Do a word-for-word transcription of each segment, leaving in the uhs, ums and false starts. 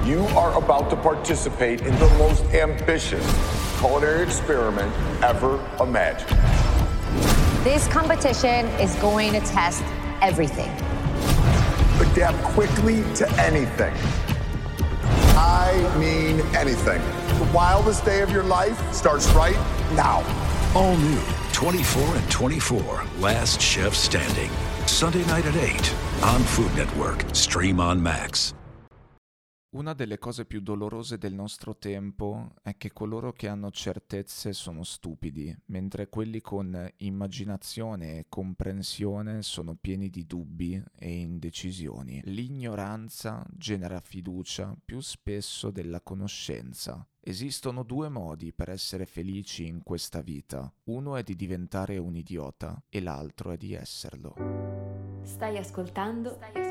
You are about to participate in the most ambitious culinary experiment ever imagined. This competition is going to test everything. Adapt quickly to anything. I mean anything. The wildest day of your life starts right now. All new twenty-four and twenty-four, Last Chef Standing. Sunday night at eight on Food Network. Stream on Max. Una delle cose più dolorose del nostro tempo è che coloro che hanno certezze sono stupidi, mentre quelli con immaginazione e comprensione sono pieni di dubbi e indecisioni. L'ignoranza genera fiducia più spesso della conoscenza. Esistono due modi per essere felici in questa vita. Uno è di diventare un idiota e l'altro è di esserlo. Stai ascoltando? Stai ascoltando?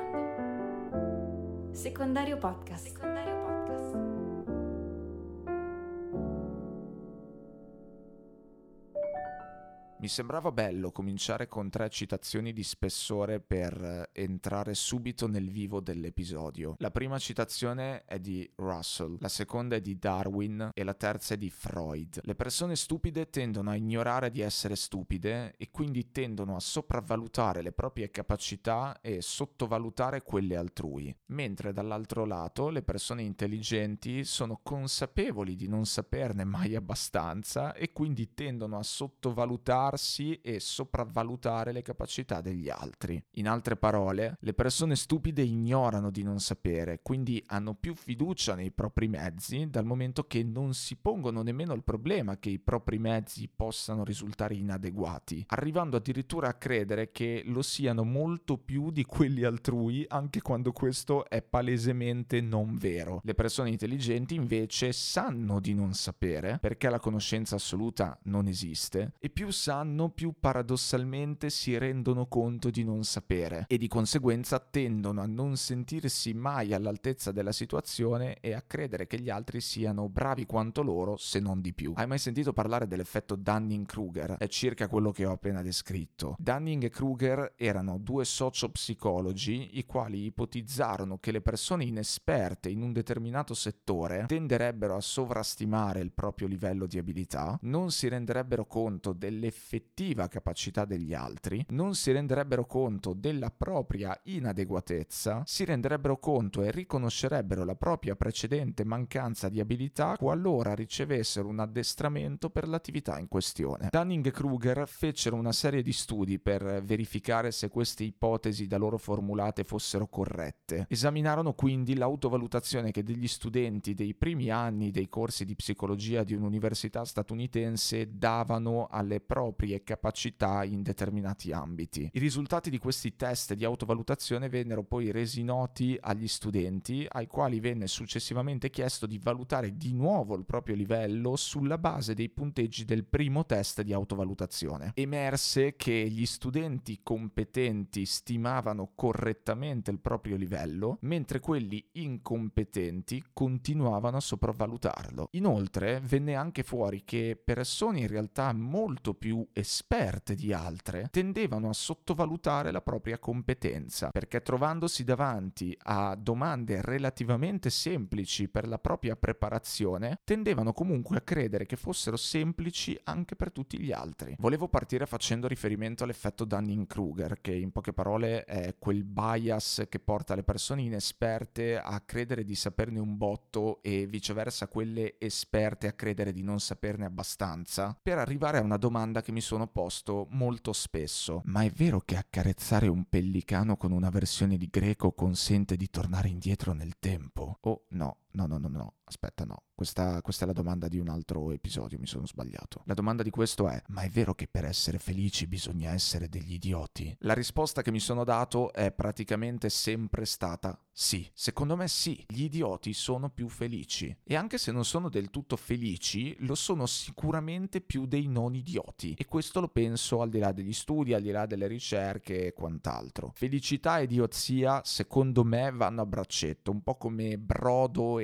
Secondario Podcast. Secondario Podcast. Mi sembrava bello cominciare con tre citazioni di spessore per entrare subito nel vivo dell'episodio. La prima citazione è di Russell, la seconda è di Darwin e la terza è di Freud. Le persone stupide tendono a ignorare di essere stupide e quindi tendono a sopravvalutare le proprie capacità e sottovalutare quelle altrui, mentre dall'altro lato le persone intelligenti sono consapevoli di non saperne mai abbastanza e quindi tendono a sottovalutare e sopravvalutare le capacità degli altri. In altre parole, le persone stupide ignorano di non sapere, quindi hanno più fiducia nei propri mezzi, dal momento che non si pongono nemmeno il problema che i propri mezzi possano risultare inadeguati, arrivando addirittura a credere che lo siano molto più di quelli altrui, anche quando questo è palesemente non vero. Le persone intelligenti invece sanno di non sapere, perché la conoscenza assoluta non esiste, e più sanno più paradossalmente si rendono conto di non sapere e di conseguenza tendono a non sentirsi mai all'altezza della situazione e a credere che gli altri siano bravi quanto loro, se non di più. Hai mai sentito parlare dell'effetto Dunning-Kruger? È circa quello che ho appena descritto. Dunning e Kruger erano due sociopsicologi i quali ipotizzarono che le persone inesperte in un determinato settore tenderebbero a sovrastimare il proprio livello di abilità, non si renderebbero conto dell'effettiva capacità degli altri, non si renderebbero conto della propria inadeguatezza, si renderebbero conto e riconoscerebbero la propria precedente mancanza di abilità qualora ricevessero un addestramento per l'attività in questione. Dunning e Kruger fecero una serie di studi per verificare se queste ipotesi da loro formulate fossero corrette. Esaminarono quindi l'autovalutazione che degli studenti dei primi anni dei corsi di psicologia di un'università statunitense davano alle proprie capacità in determinati ambiti. I risultati di questi test di autovalutazione vennero poi resi noti agli studenti, ai quali venne successivamente chiesto di valutare di nuovo il proprio livello sulla base dei punteggi del primo test di autovalutazione. Emerse che gli studenti competenti stimavano correttamente il proprio livello, mentre quelli incompetenti continuavano a sopravvalutarlo. Inoltre venne anche fuori che persone in realtà molto più esperte di altre tendevano a sottovalutare la propria competenza, perché trovandosi davanti a domande relativamente semplici per la propria preparazione, tendevano comunque a credere che fossero semplici anche per tutti gli altri. Volevo partire facendo riferimento all'effetto Dunning-Kruger, che in poche parole è quel bias che porta le persone inesperte a credere di saperne un botto e viceversa quelle esperte a credere di non saperne abbastanza, per arrivare a una domanda che mi sono posto molto spesso. Ma è vero che accarezzare un pellicano con una versione di greco consente di tornare indietro nel tempo? Oh no, no, no, no, no, aspetta no. Questa, questa è la domanda di un altro episodio, mi sono sbagliato. La domanda di questo è: ma è vero che per essere felici bisogna essere degli idioti? La risposta che mi sono dato è praticamente sempre stata sì. Secondo me sì, gli idioti sono più felici. E anche se non sono del tutto felici, lo sono sicuramente più dei non idioti. E questo lo penso al di là degli studi, al di là delle ricerche e quant'altro. Felicità e idiozia, secondo me, vanno a braccetto, un po' come brodo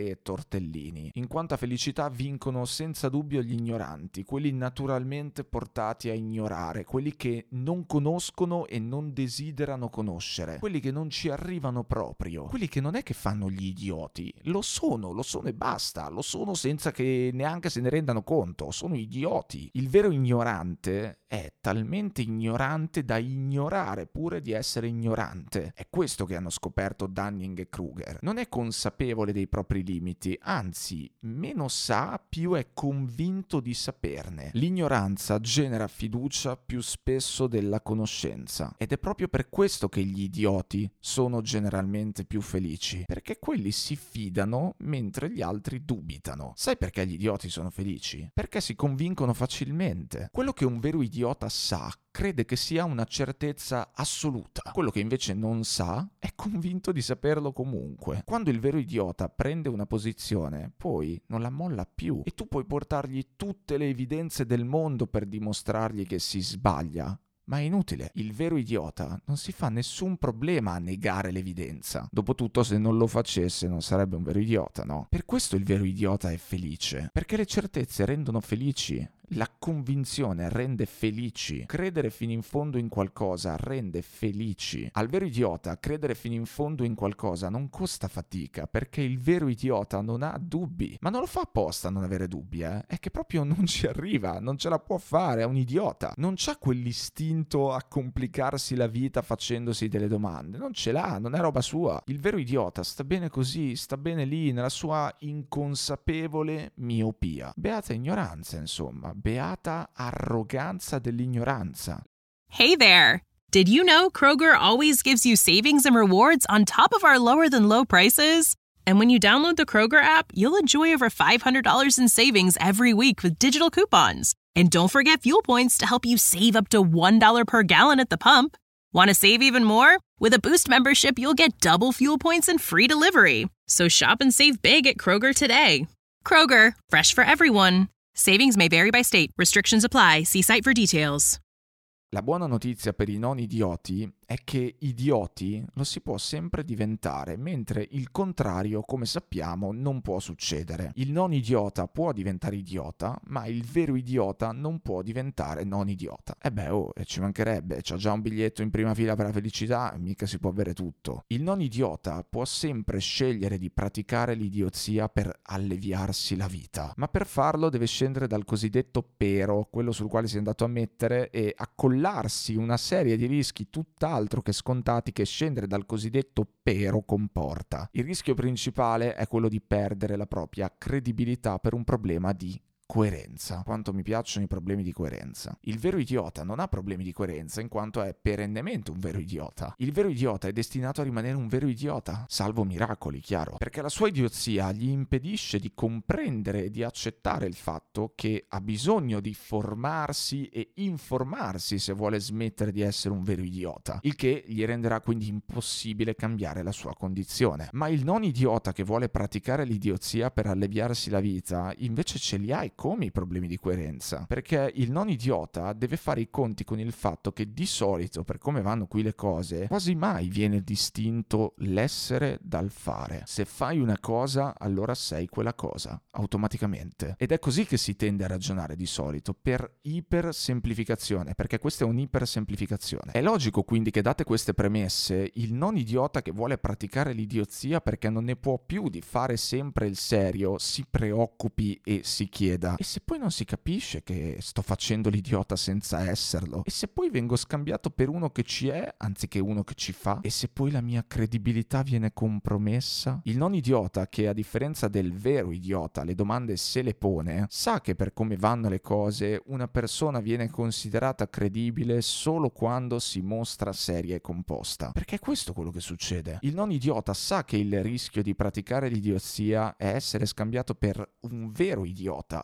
e tortellini. In quanto a felicità vincono senza dubbio gli ignoranti, quelli naturalmente portati a ignorare, quelli che non conoscono e non desiderano conoscere, quelli che non ci arrivano proprio, quelli che non è che fanno gli idioti, lo sono, lo sono e basta, lo sono senza che neanche se ne rendano conto, sono idioti. Il vero ignorante è talmente ignorante da ignorare pure di essere ignorante. È questo che hanno scoperto Dunning e Kruger. Non è consapevole dei propri limiti, anzi, meno sa, più è convinto di saperne. L'ignoranza genera fiducia più spesso della conoscenza, ed è proprio per questo che gli idioti sono generalmente più felici, perché quelli si fidano mentre gli altri dubitano. Sai perché gli idioti sono felici? Perché si convincono facilmente. Quello che un vero idiota sa crede che sia una certezza assoluta. Quello che invece non sa è convinto di saperlo comunque. Quando il vero idiota prende una posizione, poi non la molla più, e tu puoi portargli tutte le evidenze del mondo per dimostrargli che si sbaglia. Ma è inutile, il vero idiota non si fa nessun problema a negare l'evidenza. Dopotutto, se non lo facesse non sarebbe un vero idiota, no? Per questo il vero idiota è felice, perché le certezze rendono felici. La convinzione rende felici. Credere fino in fondo in qualcosa rende felici. Al vero idiota credere fino in fondo in qualcosa non costa fatica, perché il vero idiota non ha dubbi. Ma non lo fa apposta a non avere dubbi, eh? È che proprio non ci arriva, non ce la può fare, è un idiota. Non c'ha quell'istinto a complicarsi la vita facendosi delle domande. Non ce l'ha, non è roba sua. Il vero idiota sta bene così, sta bene lì, nella sua inconsapevole miopia. Beata ignoranza, insomma. Beata arroganza dell'ignoranza. Hey there! Did you know Kroger always gives you savings and rewards on top of our lower than low prices? And when you download the Kroger app, you'll enjoy over five hundred dollars in savings every week with digital coupons. And don't forget fuel points to help you save up to one dollar per gallon at the pump. Want to save even more? With a Boost membership, you'll get double fuel points and free delivery. So shop and save big at Kroger today. Kroger, fresh for everyone. Savings may vary by state. Restrictions apply. See site for details. La buona notizia per i non idioti è che idioti lo si può sempre diventare, mentre il contrario, come sappiamo, non può succedere. Il non idiota può diventare idiota, ma il vero idiota non può diventare non idiota. E beh, oh, ci mancherebbe, c'ha già un biglietto in prima fila per la felicità, mica si può avere tutto. Il non idiota può sempre scegliere di praticare l'idiozia per alleviarsi la vita, ma per farlo deve scendere dal cosiddetto pero, quello sul quale si è andato a mettere, e accollarsi una serie di rischi tutt'altro che scontati che scendere dal cosiddetto pero comporta. Il rischio principale è quello di perdere la propria credibilità per un problema di coerenza. Quanto mi piacciono i problemi di coerenza. Il vero idiota non ha problemi di coerenza in quanto è perennemente un vero idiota. Il vero idiota è destinato a rimanere un vero idiota, salvo miracoli, chiaro, perché la sua idiozia gli impedisce di comprendere e di accettare il fatto che ha bisogno di formarsi e informarsi se vuole smettere di essere un vero idiota, il che gli renderà quindi impossibile cambiare la sua condizione. Ma il non idiota che vuole praticare l'idiozia per alleviarsi la vita invece ce li ha come i problemi di coerenza, perché il non idiota deve fare i conti con il fatto che di solito, per come vanno qui le cose, quasi mai viene distinto l'essere dal fare. Se fai una cosa, allora sei quella cosa, automaticamente. Ed è così che si tende a ragionare di solito, per ipersemplificazione, perché questa è un'ipersemplificazione. È logico quindi che, date queste premesse, il non idiota che vuole praticare l'idiozia perché non ne può più di fare sempre il serio, si preoccupi e si chieda: e se poi non si capisce che sto facendo l'idiota senza esserlo? E se poi vengo scambiato per uno che ci è anziché uno che ci fa? E se poi la mia credibilità viene compromessa? Il non idiota, che a differenza del vero idiota le domande se le pone, sa che per come vanno le cose una persona viene considerata credibile solo quando si mostra seria e composta. Perché è questo quello che succede. Il non idiota sa che il rischio di praticare l'idiozia è essere scambiato per un vero idiota,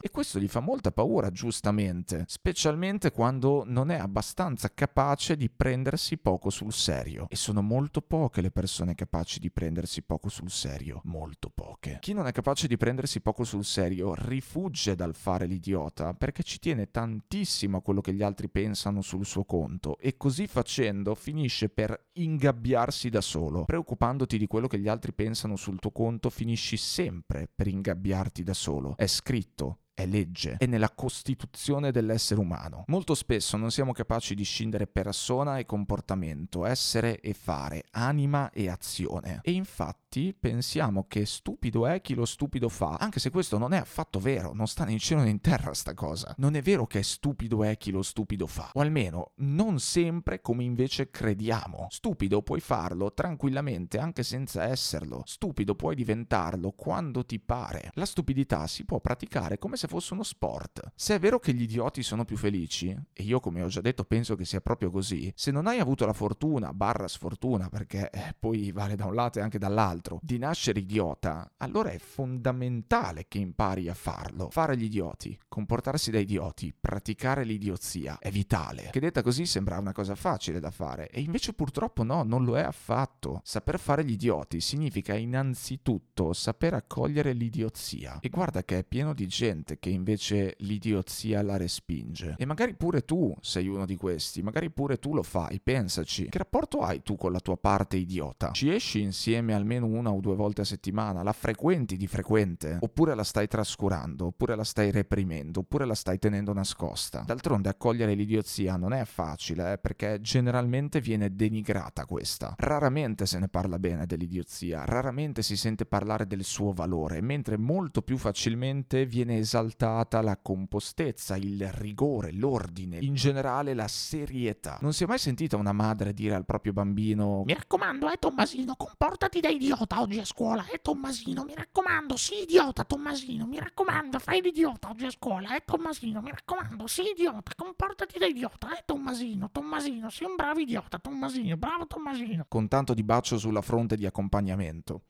E questo gli fa molta paura, giustamente, specialmente quando non è abbastanza capace di prendersi poco sul serio. E sono molto poche le persone capaci di prendersi poco sul serio, molto poche. Chi non è capace di prendersi poco sul serio rifugge dal fare l'idiota perché ci tiene tantissimo a quello che gli altri pensano sul suo conto, e così facendo finisce per ingabbiarsi da solo. Preoccupandoti di quello che gli altri pensano sul tuo conto, finisci sempre per ingabbiarti da solo. È scritto, è legge, è nella costituzione dell'essere umano. Molto spesso non siamo capaci di scindere persona e comportamento, essere e fare, anima e azione. E infatti pensiamo che stupido è chi lo stupido fa, anche se questo non è affatto vero, non sta né in cielo né in terra sta cosa. Non è vero che stupido è chi lo stupido fa, o almeno non sempre come invece crediamo. Stupido puoi farlo tranquillamente anche senza esserlo. Stupido puoi diventarlo quando ti pare. La stupidità si può praticare come se fosse uno sport. Se è vero che gli idioti sono più felici, e io come ho già detto penso che sia proprio così, se non hai avuto la fortuna, barra sfortuna, perché eh, poi vale da un lato e anche dall'altro, di nascere idiota, allora è fondamentale che impari a farlo. Fare gli idioti, comportarsi da idioti, praticare l'idiozia è vitale. Che detta così sembra una cosa facile da fare, e invece purtroppo no, non lo è affatto. Saper fare gli idioti significa innanzitutto saper accogliere l'idiozia. E guarda che è pieno di gente che invece l'idiozia la respinge. E magari pure tu sei uno di questi, magari pure tu lo fai, pensaci. Che rapporto hai tu con la tua parte idiota? Ci esci insieme almeno una o due volte a settimana? La frequenti di frequente? Oppure la stai trascurando? Oppure la stai reprimendo? Oppure la stai tenendo nascosta? D'altronde accogliere l'idiozia non è facile, eh, perché generalmente viene denigrata questa. Raramente se ne parla bene dell'idiozia, raramente si sente parlare del suo valore, mentre molto più facilmente viene esaltata la compostezza, il rigore, l'ordine, in generale la serietà. Non si è mai sentita una madre dire al proprio bambino: mi raccomando, eh Tommasino, comportati da idiota oggi a scuola, eh Tommasino, mi raccomando, sì idiota Tommasino, mi raccomando, fai l'idiota oggi a scuola, eh Tommasino, mi raccomando, sì idiota, comportati da idiota, eh Tommasino, Tommasino, sei un bravo idiota, Tommasino, bravo Tommasino. Con tanto di bacio sulla fronte di accompagnamento.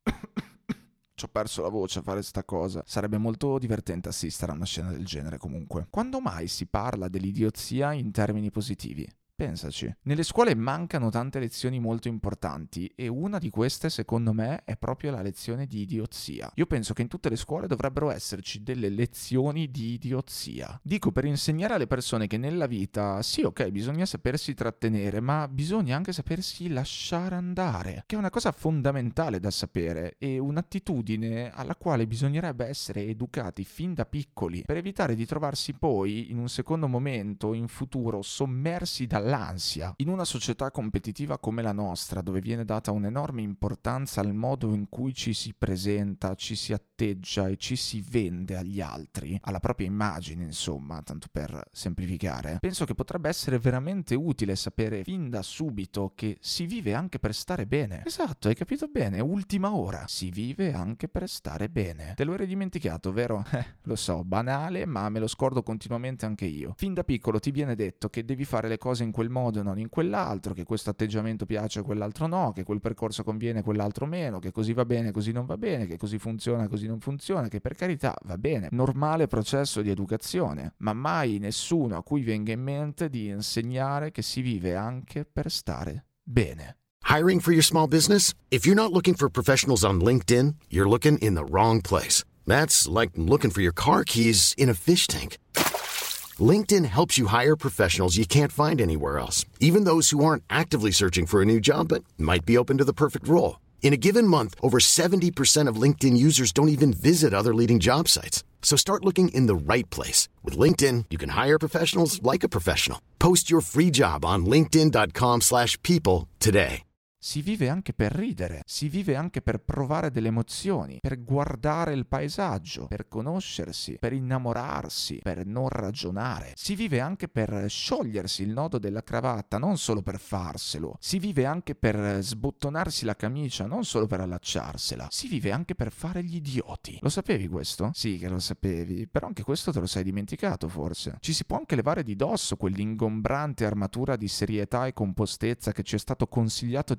Ci ho perso la voce a fare sta cosa. Sarebbe molto divertente assistere a una scena del genere comunque. Quando mai si parla dell'idiozia in termini positivi? Pensaci. Nelle scuole mancano tante lezioni molto importanti e una di queste, secondo me, è proprio la lezione di idiozia. Io penso che in tutte le scuole dovrebbero esserci delle lezioni di idiozia. Dico, per insegnare alle persone che nella vita, sì, ok, bisogna sapersi trattenere, ma bisogna anche sapersi lasciare andare, che è una cosa fondamentale da sapere e un'attitudine alla quale bisognerebbe essere educati fin da piccoli, per evitare di trovarsi poi, in un secondo momento, in futuro, sommersi dalla l'ansia. In una società competitiva come la nostra, dove viene data un'enorme importanza al modo in cui ci si presenta, ci si atteggia e ci si vende agli altri, alla propria immagine, insomma, tanto per semplificare, penso che potrebbe essere veramente utile sapere fin da subito che si vive anche per stare bene. Esatto, hai capito bene, ultima ora. Si vive anche per stare bene. Te lo eri dimenticato, vero? Eh, lo so, banale, ma me lo scordo continuamente anche io. Fin da piccolo ti viene detto che devi fare le cose in quel modo e non in quell'altro, che questo atteggiamento piace e quell'altro no, che quel percorso conviene e quell'altro meno, che così va bene, così non va bene, che così funziona, così non funziona, che per carità va bene, normale processo di educazione, ma mai nessuno a cui venga in mente di insegnare che si vive anche per stare bene. Hiring for your small business? If you're not looking for professionals on LinkedIn, you're looking in the wrong place. That's like looking for your car keys in a fish tank. LinkedIn helps you hire professionals you can't find anywhere else, even those who aren't actively searching for a new job but might be open to the perfect role. In a given month, over seventy percent of LinkedIn users don't even visit other leading job sites. So start looking in the right place. With LinkedIn, you can hire professionals like a professional. Post your free job on linkedin dot com slash people today. Si vive anche per ridere, si vive anche per provare delle emozioni, per guardare il paesaggio, per conoscersi, per innamorarsi, per non ragionare. Si vive anche per sciogliersi il nodo della cravatta, non solo per farselo. Si vive anche per sbottonarsi la camicia, non solo per allacciarsela. Si vive anche per fare gli idioti. Lo sapevi questo? Sì che lo sapevi, però anche questo te lo sei dimenticato forse. Ci si può anche levare di dosso quell'ingombrante armatura di serietà e compostezza che ci è stato consigliato di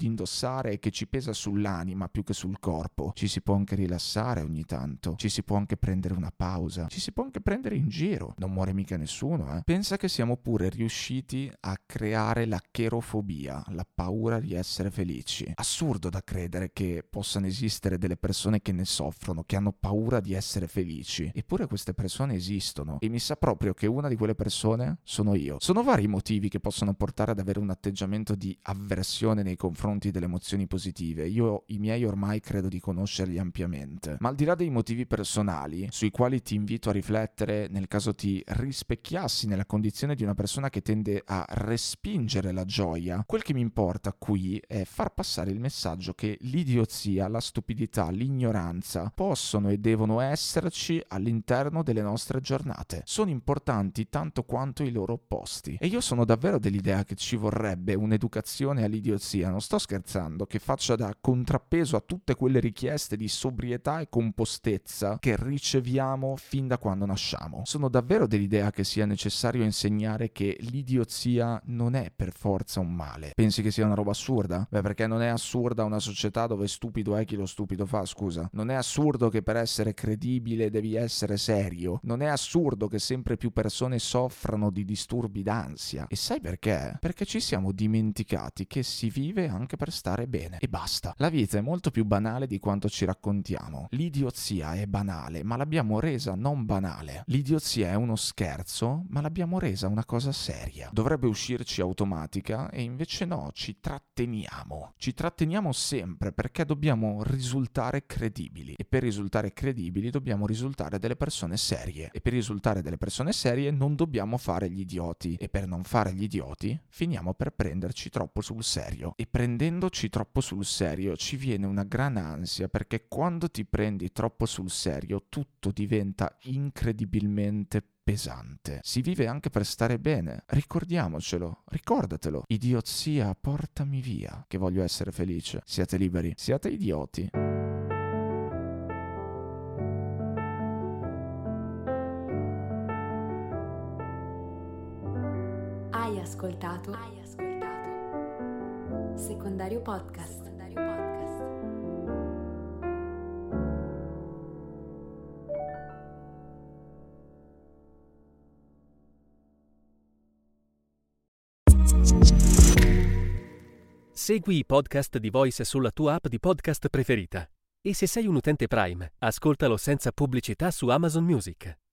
indossare e che ci pesa sull'anima più che sul corpo. Ci si può anche rilassare ogni tanto, ci si può anche prendere una pausa, ci si può anche prendere in giro, non muore mica nessuno, eh. Pensa che siamo pure riusciti a creare la cherofobia, la paura di essere felici. Assurdo da credere che possano esistere delle persone che ne soffrono, che hanno paura di essere felici, eppure queste persone esistono, e mi sa proprio che una di quelle persone sono io. Sono vari i motivi che possono portare ad avere un atteggiamento di avversione nei confronti delle emozioni positive. Io i miei ormai credo di conoscerli ampiamente, ma al di là dei motivi personali, sui quali ti invito a riflettere nel caso ti rispecchiassi nella condizione di una persona che tende a respingere la gioia, quel che mi importa qui è far passare il messaggio che l'idiozia, la stupidità, l'ignoranza possono e devono esserci all'interno delle nostre giornate. Sono importanti tanto quanto i loro opposti, e io sono davvero dell'idea che ci vorrebbe un'educazione all'idiozia, non sto scherzando, che faccia da contrappeso a tutte quelle richieste di sobrietà e compostezza che riceviamo fin da quando nasciamo. Sono davvero dell'idea che sia necessario insegnare che l'idiozia non è per forza un male. Pensi che sia una roba assurda? Beh, perché non è assurda una società dove stupido è chi lo stupido fa, scusa. Non è assurdo che per essere credibile devi essere serio. Non è assurdo che sempre più persone soffrano di disturbi d'ansia. E sai perché? Perché ci siamo dimenticati che si vive anche per stare bene. E basta. La vita è molto più banale di quanto ci raccontiamo. L'idiozia è banale, ma l'abbiamo resa non banale. L'idiozia è uno scherzo, ma l'abbiamo resa una cosa seria. Dovrebbe uscirci automatica e invece no, ci tratteniamo. Ci tratteniamo sempre perché dobbiamo risultare credibili, e per risultare credibili dobbiamo risultare delle persone serie, e per risultare delle persone serie non dobbiamo fare gli idioti, e per non fare gli idioti finiamo per prenderci troppo sul serio, e prendendoci troppo sul serio ci viene una gran ansia, perché quando ti prendi troppo sul serio tutto diventa incredibilmente pesante. Si vive anche per stare bene, ricordiamocelo, ricordatelo. Idiozia, portami via, che voglio essere felice. Siate liberi, siate idioti. Hai ascoltato? Hai ascoltato? Secondario Podcast. Secondario Podcast. Segui i podcast di Voice sulla tua app di podcast preferita. E se sei un utente Prime, ascoltalo senza pubblicità su Amazon Music.